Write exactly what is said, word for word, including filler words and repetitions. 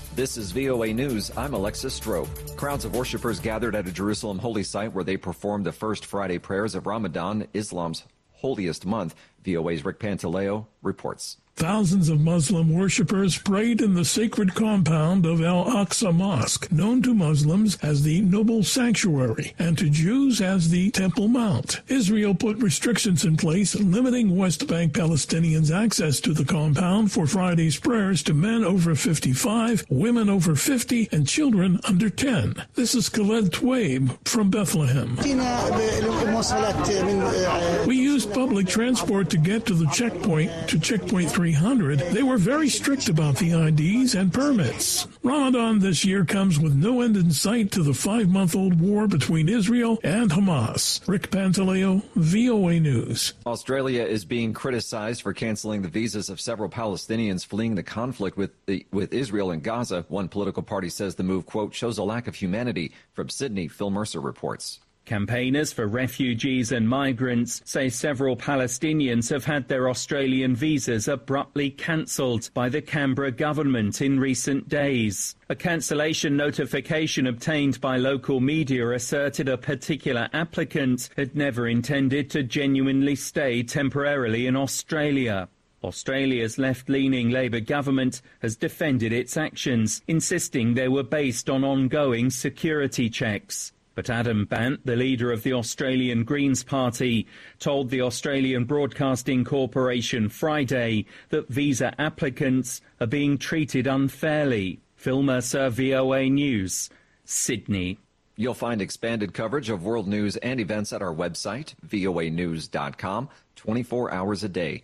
This is V O A News. I'm Alexis Strope. Crowds of worshipers gathered at a Jerusalem holy site where they performed the first Friday prayers of Ramadan, Islam's holiest month. V O A's Rick Pantaleo reports. Thousands of Muslim worshippers prayed in the sacred compound of Al-Aqsa Mosque, known to Muslims as the Noble Sanctuary and to Jews as the Temple Mount. Israel put restrictions in place limiting West Bank Palestinians' access to the compound for Friday's prayers to men over fifty-five, women over fifty, and children under ten. This is Khaled Twaib from Bethlehem. We used public transport to get to the checkpoint, to checkpoint three hundred. They were very strict about the I Ds and permits. Ramadan this year comes with no end in sight to the five-month-old war between Israel and Hamas. Rick Pantaleo, V O A News. Australia is being criticized for canceling the visas of several Palestinians fleeing the conflict with the, with Israel and Gaza. One political party says the move, quote, shows a lack of humanity. From Sydney, Phil Mercer reports. Campaigners for refugees and migrants say several Palestinians have had their Australian visas abruptly cancelled by the Canberra government in recent days. A cancellation notification obtained by local media asserted a particular applicant had never intended to genuinely stay temporarily in Australia. Australia's left-leaning Labor government has defended its actions, insisting they were based on ongoing security checks. But Adam Bant, the leader of the Australian Greens Party, told the Australian Broadcasting Corporation Friday that visa applicants are being treated unfairly. Phil Mercer, V O A News, Sydney. You'll find expanded coverage of world news and events at our website, V O A news dot com, twenty-four hours a day.